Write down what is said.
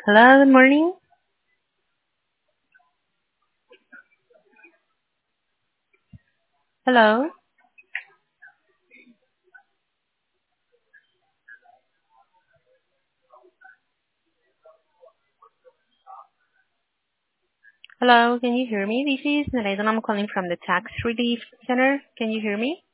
Hello, good morning. Hello. Hello, can you hear me? This is Nareda. I'm calling from the Tax Relief Center. Can you hear me?